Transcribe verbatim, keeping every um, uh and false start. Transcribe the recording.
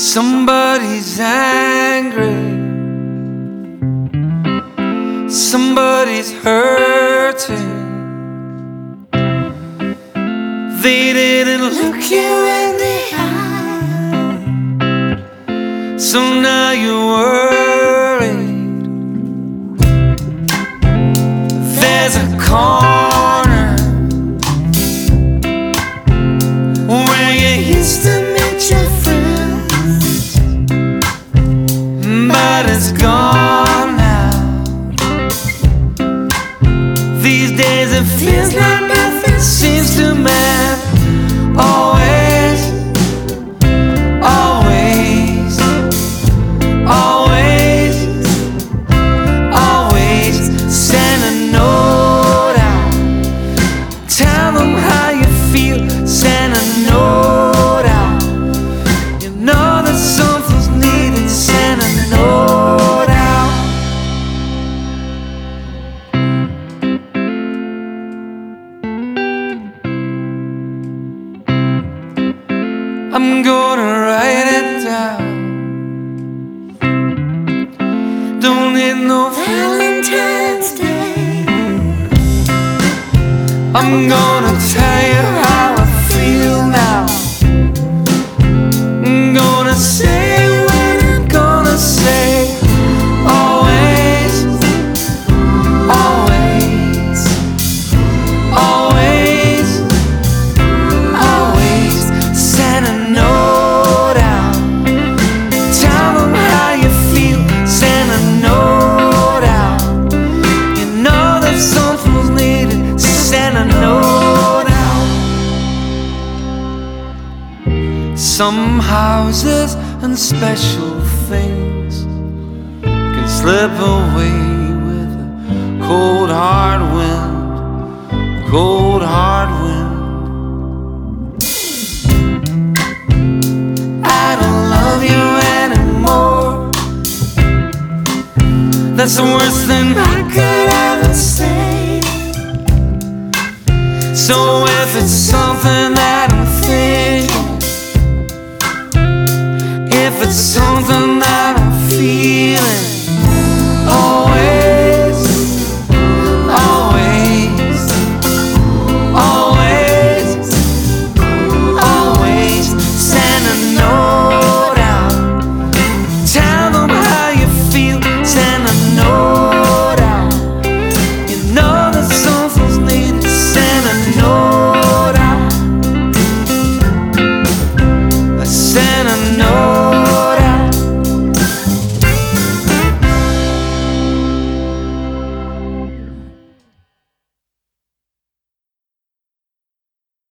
Somebody's angry, somebody's hurting. They didn't look you in the eye, so now you're worried. There's a corner where you used to meet your friends, but it's gone now. These days it feels like nothing seems to matter. Always, always, always, always send a note out. Tell them how you feel. Send a note out. You know that something's needed. Send a note out. I'm gonna write it down. Don't need no Valentine's Day. I'm gonna tell you how I feel now. I'm gonna say what I'm gonna say. Always, always, always, always send a note out. Tell them how you feel. Send a note out. You know that something's needed. Send a note out. Some houses and special things can slip away with a cold hard wind. Cold hard wind. I don't love you anymore. That's the worst thing I could ever say. So if it's something that I'm thinking, if it's something that